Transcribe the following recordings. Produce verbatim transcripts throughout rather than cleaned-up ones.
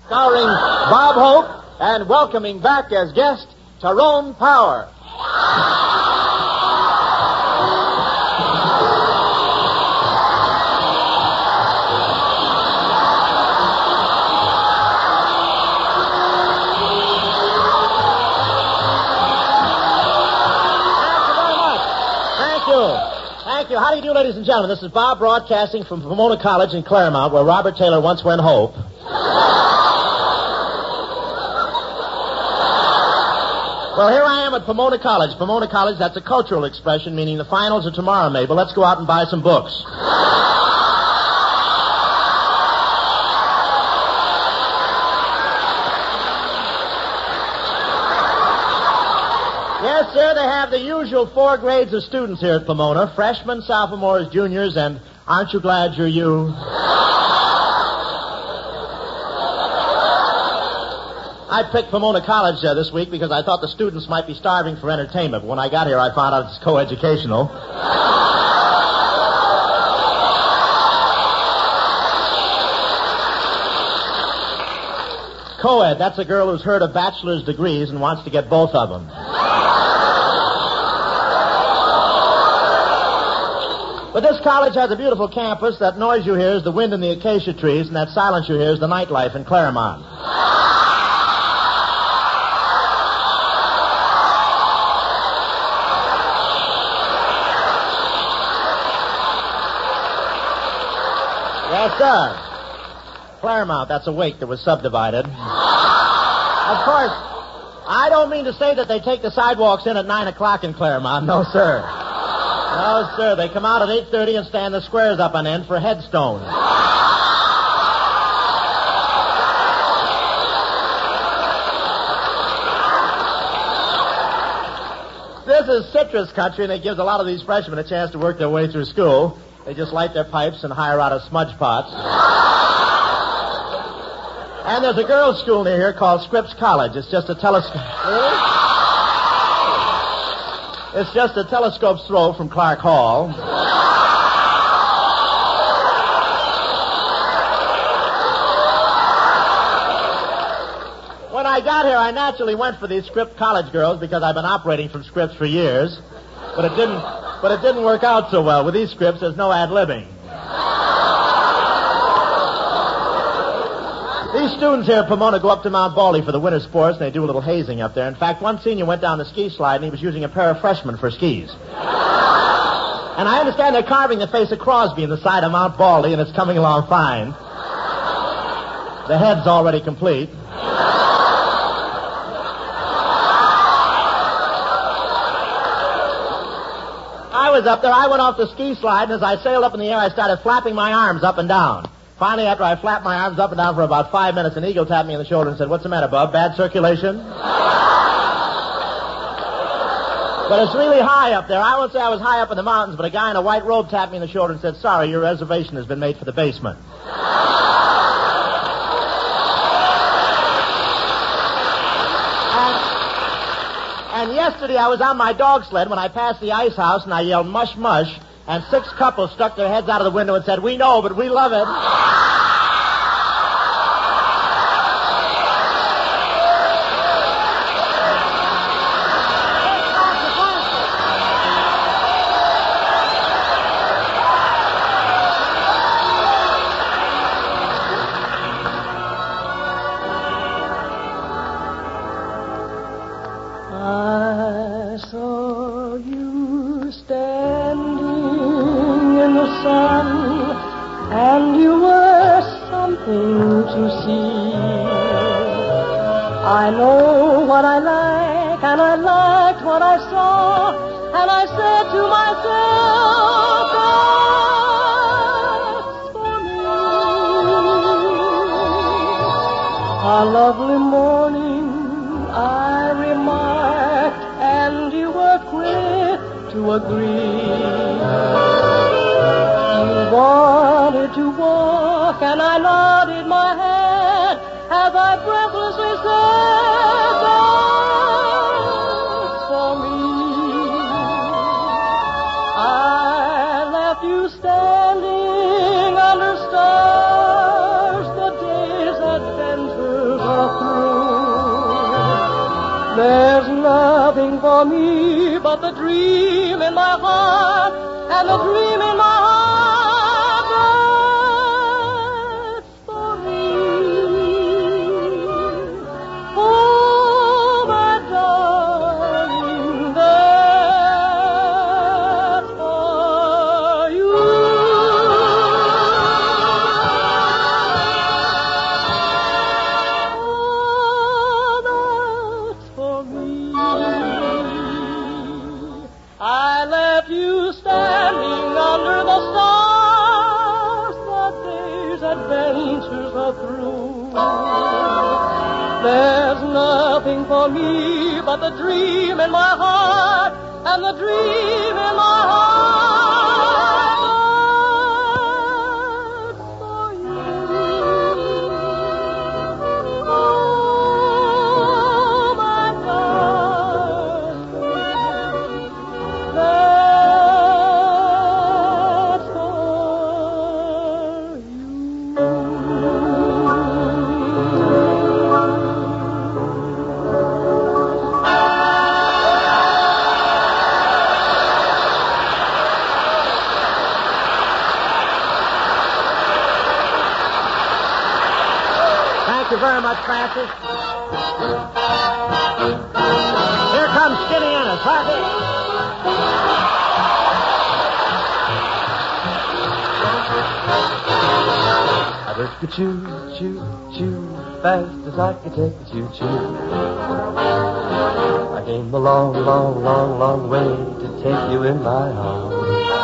starring Bob Hope and welcoming back as guest Tyrone Power. Thank you. How do you do, ladies and gentlemen? This is Bob broadcasting from Pomona College in Claremont, where Robert Taylor once went hope. Well, here I am at Pomona College. Pomona College, that's a cultural expression, meaning the finals are tomorrow, Mabel. Let's go out and buy some books. Yes, sir, they have the usual four grades of students here at Pomona. Freshmen, sophomores, juniors, and aren't you glad you're you? I picked Pomona College uh, this week because I thought the students might be starving for entertainment. But when I got here, I found out it's coeducational. Co-ed, that's a girl who's heard of bachelor's degrees and wants to get both of them. But this college has a beautiful campus. That noise you hear is the wind in the acacia trees, and that silence you hear is the nightlife in Claremont. Yes, sir. Claremont, that's a wake that was subdivided. Of course, I don't mean to say that they take the sidewalks in at nine o'clock in Claremont. No, sir. No, sir. They come out at eight thirty and stand the squares up on end for headstones. This is citrus country, and it gives a lot of these freshmen a chance to work their way through school. They just light their pipes and hire out of smudge pots. And there's a girls' school near here called Scripps College. It's just a telescope. It's just a telescope's throw from Clark Hall. When I got here, I naturally went for these Scripps College girls because I've been operating from Scripps for years. But it didn't. But it didn't work out so well. With these Scripps, there's no ad-libbing. These students here at Pomona go up to Mount Baldy for the winter sports, and they do a little hazing up there. In fact, one senior went down the ski slide, and he was using a pair of freshmen for skis. And I understand they're carving the face of Crosby in the side of Mount Baldy, and it's coming along fine. The head's already complete. I was up there. I went off the ski slide, and as I sailed up in the air, I started flapping my arms up and down. Finally, after I flapped my arms up and down for about five minutes, an eagle tapped me on the shoulder and said, "What's the matter, Bub? Bad circulation?" But it's really high up there. I won't say I was high up in the mountains, but a guy in a white robe tapped me on the shoulder and said, "Sorry, your reservation has been made for the basement." And yesterday I was on my dog sled when I passed the ice house and I yelled, "Mush, mush," and six couples stuck their heads out of the window and said, "We know, but we love it." I saw you standing in the sun, and you were something to see. I know what I like, and I liked what I saw, and I said to myself, that's for me. A lovely morning, I remarked, and you were quick to agree. You wanted to walk, and I nodded my head as I breathlessly said, that's for me. I left you standing under stars. The days had been through. There's nothing for me but the dream in my heart, and the dream in my heart that's for me. Oh, my darling, that's for you. I left you standing under the stars, the day's adventures are through. There's nothing for me but the dream in my heart, and the dream in my heart that's for you. Oh, my darling, that's for you. Thank you very much, Francis. Here comes Skinny Ennis. Harvey. I took a choo, choo, choo, fast as I could take a choo, choo. I came a long, long, long, long way to take you in my arms.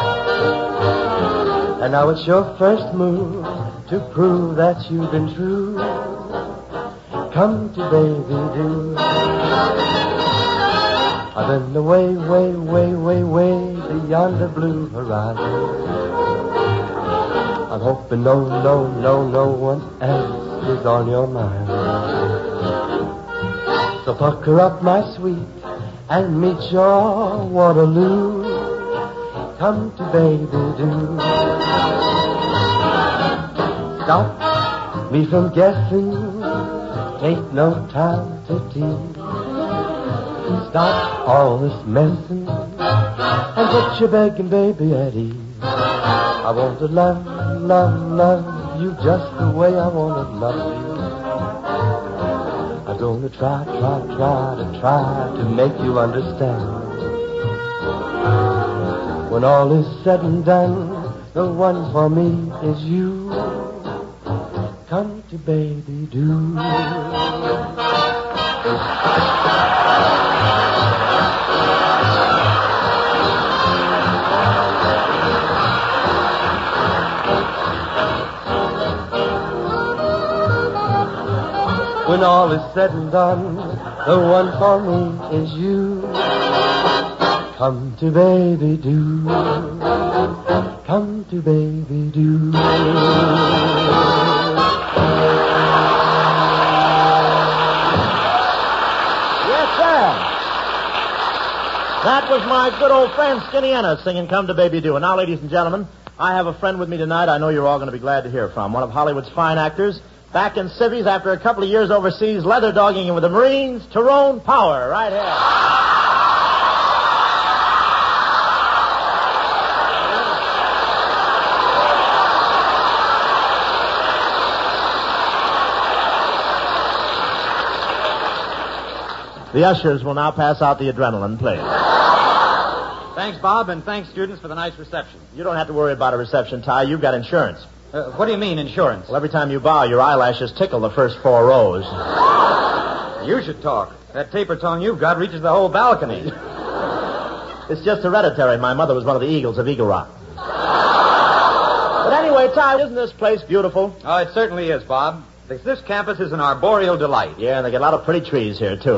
And now it's your first move to prove that you've been true. Come to baby do. I've been away, way, way, way, way beyond the blue horizon. I'm hoping no, no, no, no one else is on your mind. So pucker up, my sweet, and meet your Waterloo. Come to baby do. Stop me from guessing. Take no time to tease. Stop all this messing and put your begging baby at ease. I want to love, love, love you just the way I want to love you. I'm gonna try, try, try to try to make you understand. When all is said and done, the one for me is you. Come to baby do. When all is said and done, the one for me is you. Come to baby do. Come to baby do. Yes, sir. That was my good old friend Skinny Ennis singing Come to Baby Do. And now, ladies and gentlemen, I have a friend with me tonight I know you're all going to be glad to hear from. One of Hollywood's fine actors, back in civvies after a couple of years overseas, leather dogging with the Marines, Tyrone Power, right here. The ushers will now pass out the adrenaline, please. Thanks, Bob, and thanks, students, for the nice reception. You don't have to worry about a reception, Ty. You've got insurance. Uh, what do you mean, insurance? Well, every time you bow, your eyelashes tickle the first four rows. You should talk. That taper tongue you've got reaches the whole balcony. It's just hereditary. My mother was one of the Eagles of Eagle Rock. But anyway, Ty, isn't this place beautiful? Oh, it certainly is, Bob. This, this campus is an arboreal delight. Yeah, and they get a lot of pretty trees here, too.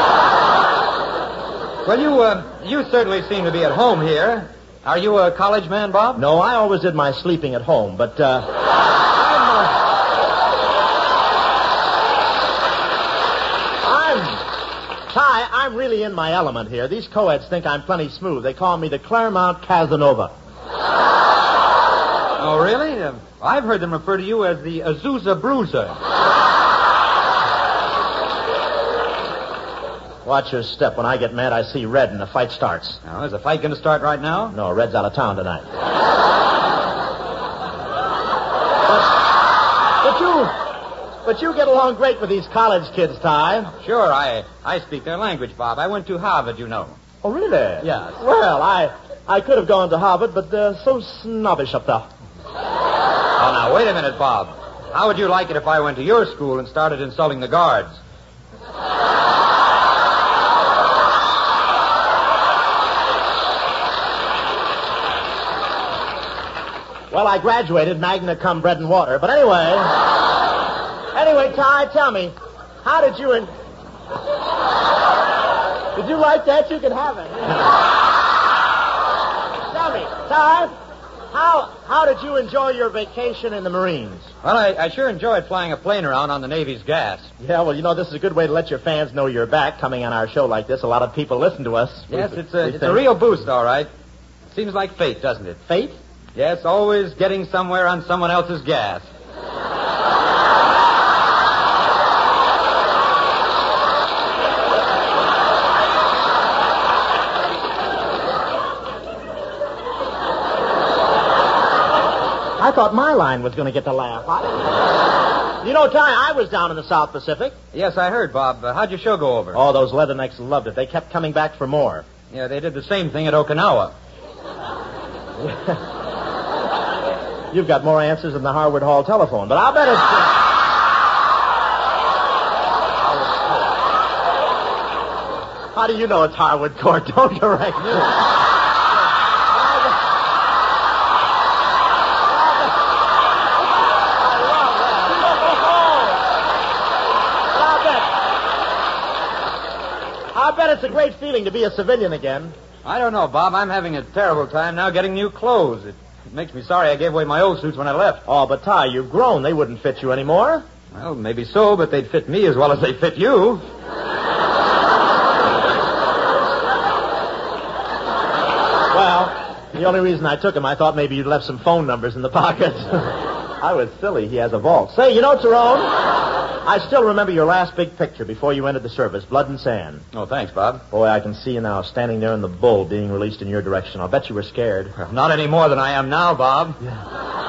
Well, you, uh, you certainly seem to be at home here. Are you a college man, Bob? No, I always did my sleeping at home, but, uh... I'm... Ty, I'm really in my element here. These co-eds think I'm plenty smooth. They call me the Claremont Casanova. Oh, really? Uh, I've heard them refer to you as the Azusa Bruiser. Watch your step. When I get mad, I see red and the fight starts. Now, is the fight going to start right now? No, Red's out of town tonight. but, but you... But you get along great with these college kids, Ty. Sure, I I speak their language, Bob. I went to Harvard, you know. Oh, really? Yes. Well, I I could have gone to Harvard, but they're so snobbish up there. Oh, now, wait a minute, Bob. How would you like it if I went to your school and started insulting the guards? Well, I graduated magna cum bread and water, but anyway... Anyway, Ty, tell me, how did you... In... Did you like that? You can have it. Tell me, Ty, how how did you enjoy your vacation in the Marines? Well, I, I sure enjoyed flying a plane around on the Navy's gas. Yeah, well, you know, this is a good way to let your fans know you're back coming on our show like this. A lot of people listen to us. Yes, it's a, it's a real boost, all right. Seems like fate, doesn't it? Fate? Yes, always getting somewhere on someone else's gas. I thought my line was going to get the laugh. I... You know, Ty, I was down in the South Pacific. Yes, I heard, Bob. Uh, how'd your show go over? Oh, those Leathernecks loved it. They kept coming back for more. Yeah, they did the same thing at Okinawa. You've got more answers than the Harvard Hall telephone, but I'll bet it's... How do you know it's Harvard Court? Don't correct me. I bet it's a great feeling to be a civilian again. I don't know, Bob. I'm having a terrible time now getting new clothes. It, it makes me sorry I gave away my old suits when I left. Oh, but Ty, you've grown. They wouldn't fit you anymore. Well, maybe so, but they'd fit me as well as they fit you. Well, the only reason I took him, I thought maybe you'd left some phone numbers in the pocket. I was silly. He has a vault. Say, you know, Tyrone, I still remember your last big picture before you entered the service, Blood and Sand. Oh, thanks, Bob. Boy, I can see you now standing there in the bull being released in your direction. I'll bet you were scared. Well, not any more than I am now, Bob. Yeah.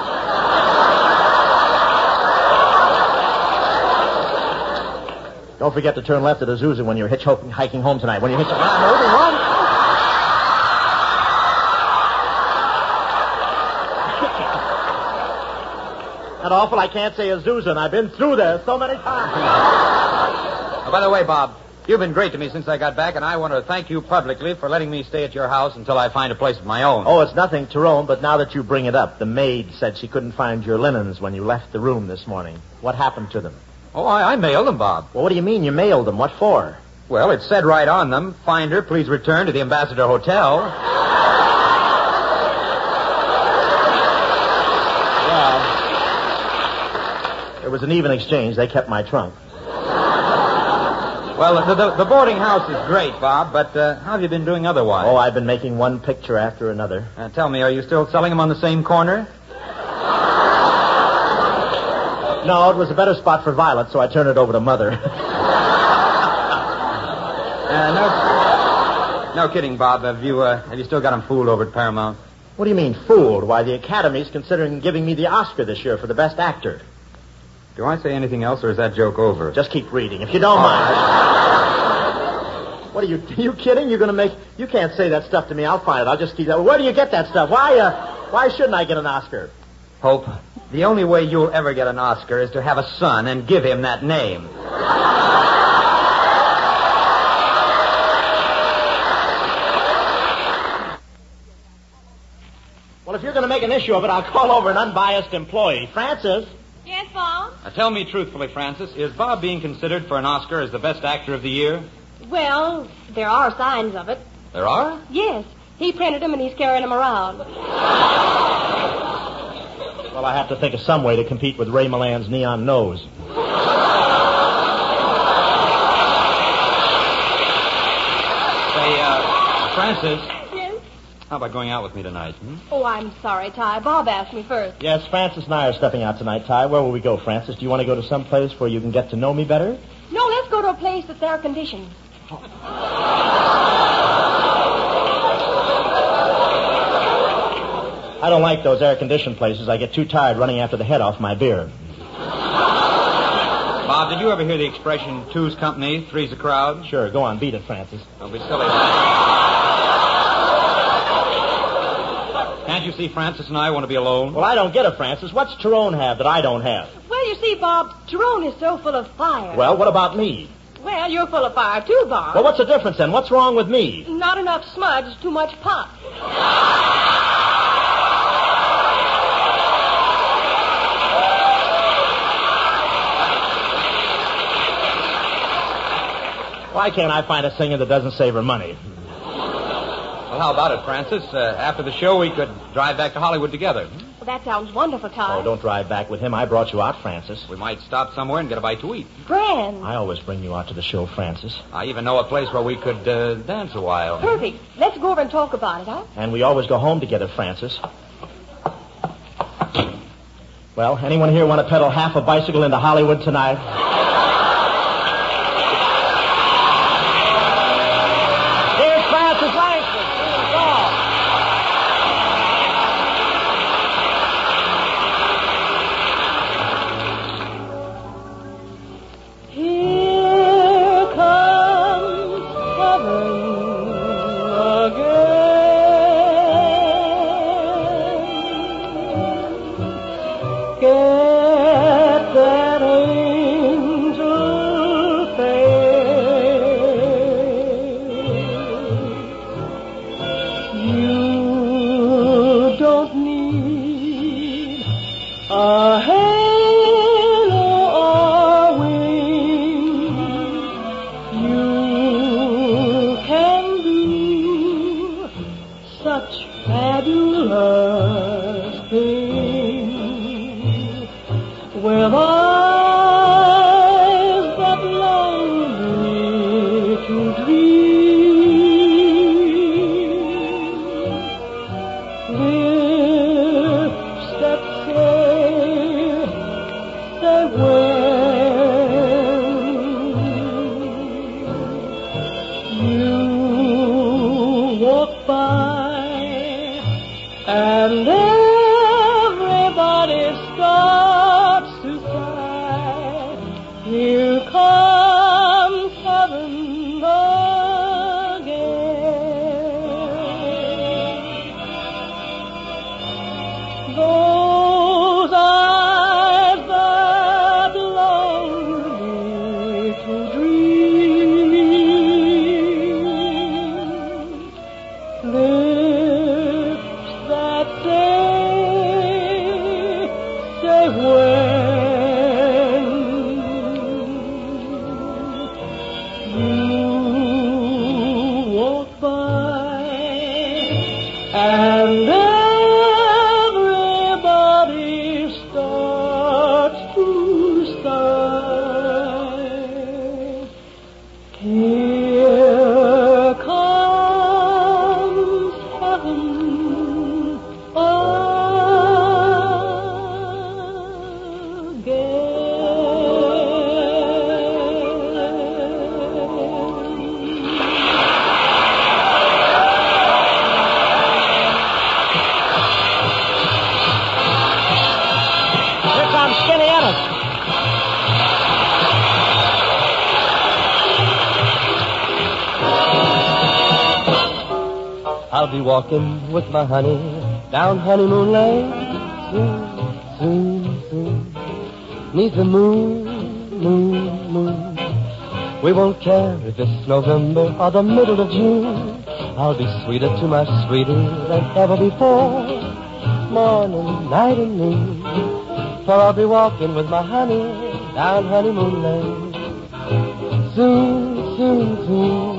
Don't forget to turn left at Azusa when you're hitchhiking home tonight. When you hitch... Run, run. Not awful, I can't say Azusa, and I've been through there so many times. Oh, by the way, Bob, you've been great to me since I got back, and I want to thank you publicly for letting me stay at your house until I find a place of my own. Oh, it's nothing, Tyrone, but now that you bring it up, the maid said she couldn't find your linens when you left the room this morning. What happened to them? Oh, I, I mailed them, Bob. Well, what do you mean you mailed them? What for? Well, it said right on them, find her, please return to the Ambassador Hotel. It was an even exchange. They kept my trunk. Well, the, the, the boarding house is great, Bob, but uh, how have you been doing otherwise? Oh, I've been making one picture after another. Uh, tell me, are you still selling them on the same corner? No, it was a better spot for Violet, so I turned it over to Mother. uh, no, no kidding, Bob. Have you, uh, have you still got them fooled over at Paramount? What do you mean, fooled? Why, the Academy's considering giving me the Oscar this year for the best actor. Do I say anything else, or is that joke over? Just keep reading, if you don't mind. What are you, are you kidding? You're going to make... You can't say that stuff to me. I'll find it. I'll just keep that. Where do you get that stuff? Why, uh, why shouldn't I get an Oscar? Hope, the only way you'll ever get an Oscar is to have a son and give him that name. Well, if you're going to make an issue of it, I'll call over an unbiased employee. Francis? Yes, Bob? Now, tell me truthfully, Francis, is Bob being considered for an Oscar as the best actor of the year? Well, there are signs of it. There are? Yes. He printed them and he's carrying them around. Well, I have to think of some way to compete with Ray Milland's neon nose. Say, uh, Francis. Yes? How about going out with me tonight? Hmm? Oh, I'm sorry, Ty. Bob asked me first. Yes, Francis and I are stepping out tonight, Ty. Where will we go, Francis? Do you want to go to some place where you can get to know me better? No, let's go to a place that's air-conditioned. I don't like those air-conditioned places. I get too tired running after the head off my beer. Bob, did you ever hear the expression, two's company, three's a crowd? Sure, go on, beat it, Francis. Don't be silly. Can't you see Francis and I want to be alone? Well, I don't get it, Francis. What's Tyrone have that I don't have? Well, you see, Bob, Tyrone is so full of fire. Well, what about me? Well, you're full of fire, too, Bob. Well, what's the difference, then? What's wrong with me? Not enough smudge, too much pop. Why can't I find a singer that doesn't save her money? Well, how about it, Francis? Uh, after the show, we could drive back to Hollywood together. Well, that sounds wonderful, Ty. Oh, don't drive back with him. I brought you out, Francis. We might stop somewhere and get a bite to eat. Grand. I always bring you out to the show, Francis. I even know a place where we could uh, dance a while. Perfect. Let's go over and talk about it, huh? And we always go home together, Francis. Well, anyone here want to pedal half a bicycle into Hollywood tonight? Here's Francis Langford. Here's Paul. Here comes heaven again. Get that angel face. You don't need a halo or wings. You can do such fabulous things with eyes that lonely to dream, lips that say, say when you walk by and everybody starts to sigh. Here comes heaven again. Those eyes that lonely to dream, lips that say, say when you walk by and everybody starts to sigh. Here comes heaven Here comes Skinny Ennis. I'll be walking with my honey down Honeymoon Lane. Soon, soon, soon. Neath the moon, moon, moon. We won't care if it's November or the middle of June. I'll be sweeter to my sweetie than ever before. Morning, night, and noon. For I'll be walking with my honey down Honeymoon Lane. Soon, soon, soon.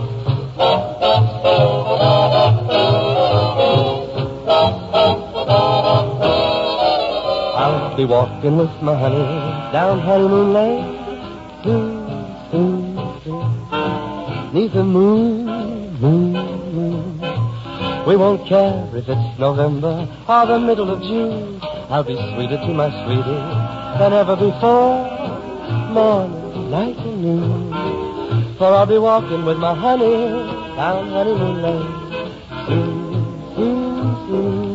again. be walking with my honey down honeymoon lane. Soon, soon, soon. Neath the moon, moon, moon. We won't care if it's November or the middle of June. I'll be sweeter to my sweetie than ever before. Morning, night, and noon. For I'll be walking with my honey down honeymoon lane. Soon, soon, soon.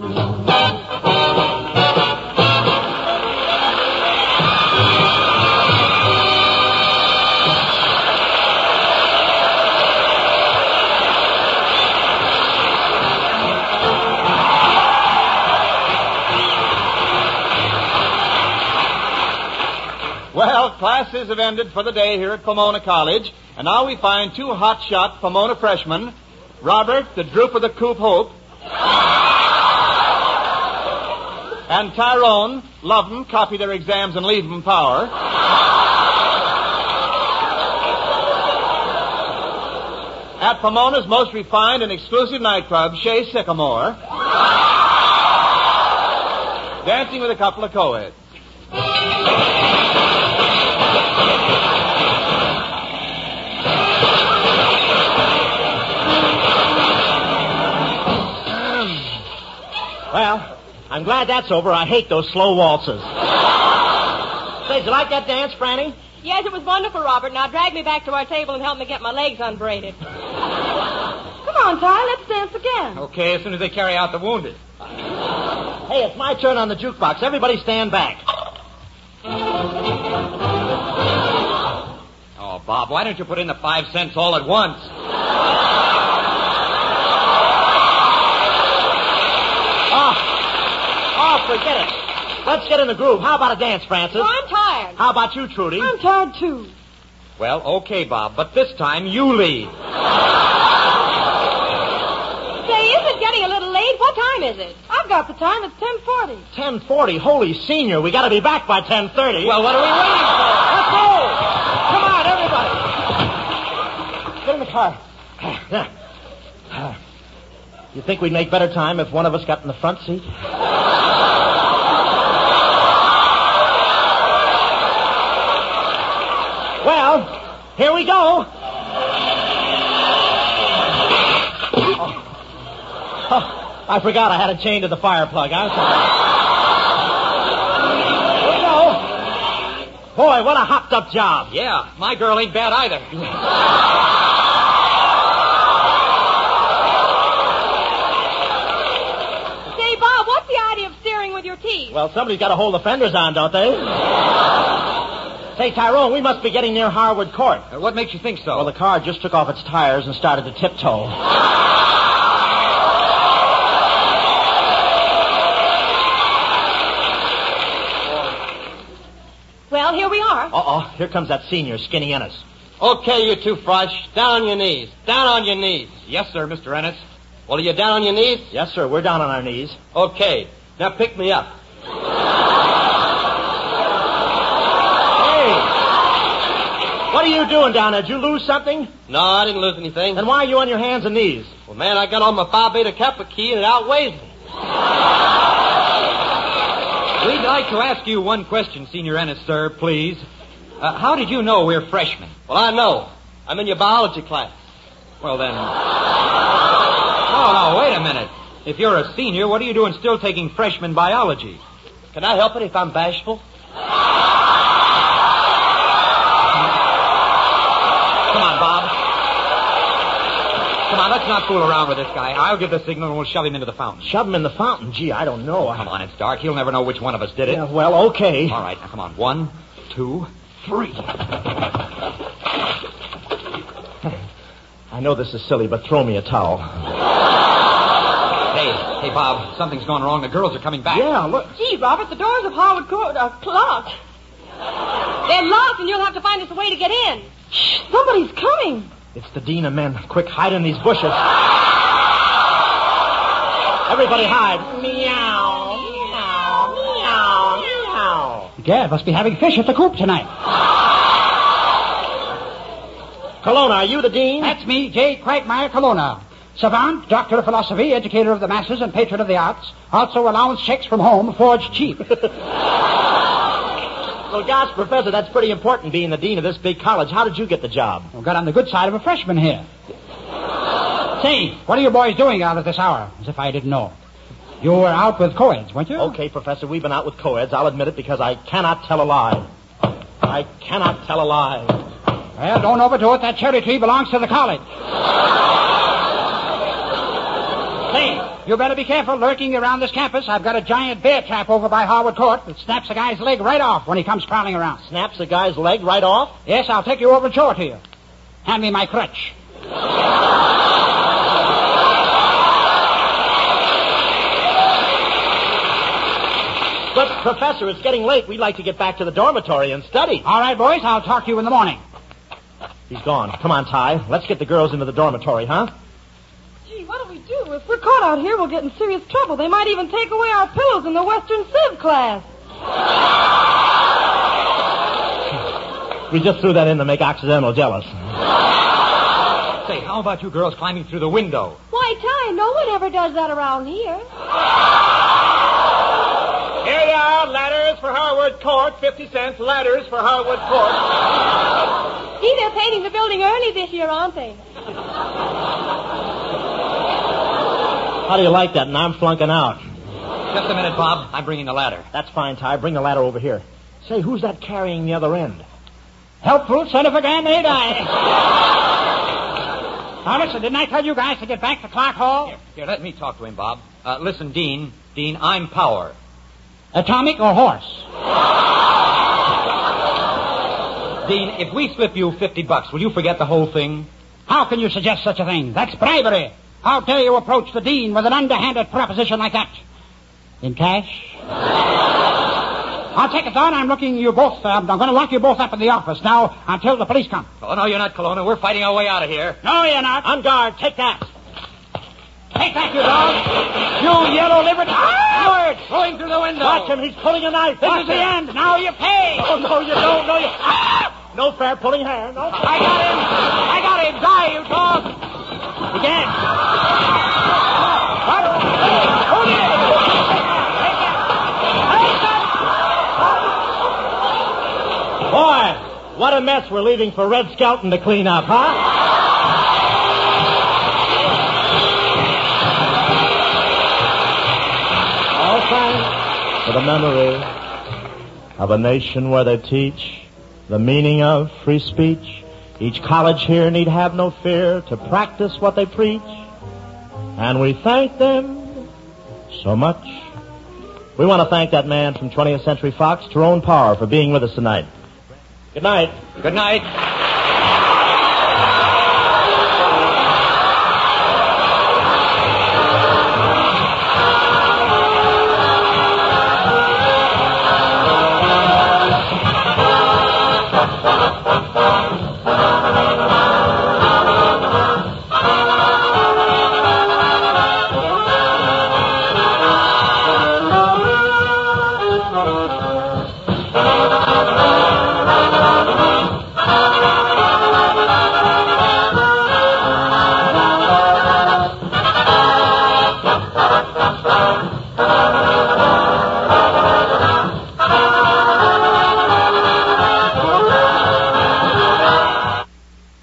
Well, classes have ended for the day here at Pomona College, and now we find two hotshot Pomona freshmen, Robert, the droop of the coop hope, and Tyrone, love 'em, copy their exams and leave 'em power. At Pomona's most refined and exclusive nightclub, Chez Sycamore, dancing with a couple of co-eds. Well, I'm glad that's over. I hate those slow waltzes. Say, did you like that dance, Franny? Yes, it was wonderful, Robert. Now drag me back to our table and help me get my legs unbraided. Come on, Ty, let's dance again. Okay, as soon as they carry out the wounded. Hey, it's my turn on the jukebox. Everybody stand back. Oh, Bob, why don't you put in the five cents all at once? Oh, oh, forget it. Let's get in the groove. How about a dance, Francis? Oh, I'm tired. How about you, Trudy? I'm tired, too. Well, okay, Bob, but this time you lead. Say, is it getting a little late? What time is it? I've got the time. It's ten forty. ten forty. Holy senior, we got to be back by ten thirty. Well, what are we waiting for? Let's go! Come on, everybody. Get in the car. You think we'd make better time if one of us got in the front seat? Well, here we go. Oh. Oh, I forgot I had a chain to the fire plug. I'm sorry. Here we go. Boy, what a hopped up job. Yeah, my girl ain't bad either. Say, Bob, what's the idea of steering with your teeth? Well, somebody's got to hold the fenders on, don't they? Say, Tyrone, we must be getting near Harwood Court. Uh, what makes you think so? Well, the car just took off its tires and started to tiptoe. Well, here we are. Uh-oh, here comes that senior, Skinny Ennis. Okay, you two frosh, down on your knees. Down on your knees. Yes, sir, Mister Ennis. Well, are you down on your knees? Yes, sir, we're down on our knees. Okay, now pick me up. Hey! What are you doing down there? Did you lose something? No, I didn't lose anything. Then why are you on your hands and knees? Well, man, I got on my Phi Beta Kappa key and it outweighs me. We'd like to ask you one question, Senior Ennis, sir, please. Uh, how did you know we're freshmen? Well, I know. I'm in your biology class. Well, then... Oh, no, wait a minute. If you're a senior, what are you doing still taking freshman biology? Can I help it if I'm bashful? Come on, Bob. Come on, let's not fool around with this guy. I'll give the signal and we'll shove him into the fountain. Shove him in the fountain? Gee, I don't know. Come on, it's dark. He'll never know which one of us did it. Yeah, well, okay. All right, now come on. One, two, three. I know this is silly, but throw me a towel. Hey, hey, Bob, something's gone wrong. The girls are coming back. Yeah, look. Gee, Robert, the doors of Harwood Court are locked. They're locked, and you'll have to find us a way to get in. Shh, somebody's coming. It's the dean of men. Quick, hide in these bushes. Everybody hide. Meow, meow, meow, meow. Dad must be having fish at the coop tonight. Colonna, are you the dean? That's me, J. Quagmire Colonna. Savant, doctor of philosophy, educator of the masses, and patron of the arts. Also allowance checks from home, forged cheap. Well, gosh, Professor, that's pretty important, being the dean of this big college. How did you get the job? Well, got on the good side of a freshman here. Say, what are you boys doing out at this hour? As if I didn't know. You were out with co-eds, weren't you? Okay, Professor, we've been out with co-eds. I'll admit it because I cannot tell a lie. I cannot tell a lie. Well, don't overdo it. That cherry tree belongs to the college. Say, you better be careful lurking around this campus. I've got a giant bear trap over by Harwood Court that snaps a guy's leg right off when he comes prowling around. Snaps a guy's leg right off? Yes, I'll take you over and show it to you. Hand me my crutch. But, Professor, it's getting late. We'd like to get back to the dormitory and study. All right, boys, I'll talk to you in the morning. He's gone. Come on, Ty. Let's get the girls into the dormitory, huh? Gee, what do we do? If we're caught out here, we'll get in serious trouble. They might even take away our pillows in the Western Civ class. We just threw that in to make Occidental jealous. Say, how about you girls climbing through the window? Why, Ty, no one ever does that around here. Here you are, ladders for Harwood Court, fifty cents, ladders for Harwood Court. Gee, they're painting the building early this year, aren't they? How do you like that? And I'm flunking out. Just a minute, Bob. I'm bringing the ladder. That's fine, Ty. Bring the ladder over here. Say, who's that carrying the other end? Helpful son of a gun, ain't I? Now, listen, didn't I tell you guys to get back to Clark Hall? Here, here let me talk to him, Bob. Uh, listen, Dean. Dean, I'm power. Atomic or horse? Dean, if we slip you fifty bucks, will you forget the whole thing? How can you suggest such a thing? That's bribery. How dare you approach the dean with an underhanded proposition like that? In cash? I'll take it down. I'm looking you both. Um, I'm going to lock you both up in the office now until the police come. Oh, no, you're not, Colonna. We're fighting our way out of here. No, you're not. On guard. Take that. Take that, you dog. You yellow-livered coward. Going through the window. Watch him. He's pulling a knife. This Watch is the him. end. Now you pay. Oh, no, you don't. No, you... Ah! No fair pulling hair. No. I got him. I got him. Die, you dog. Again. What? Hold it. Boy, what a mess we're leaving for Red Skelton to clean up, huh? All thanks for the memory of a nation where they teach the meaning of free speech. Each college here need have no fear to practice what they preach. And we thank them so much. We want to thank that man from twentieth Century Fox, Tyrone Power, for being with us tonight. Good night. Good night.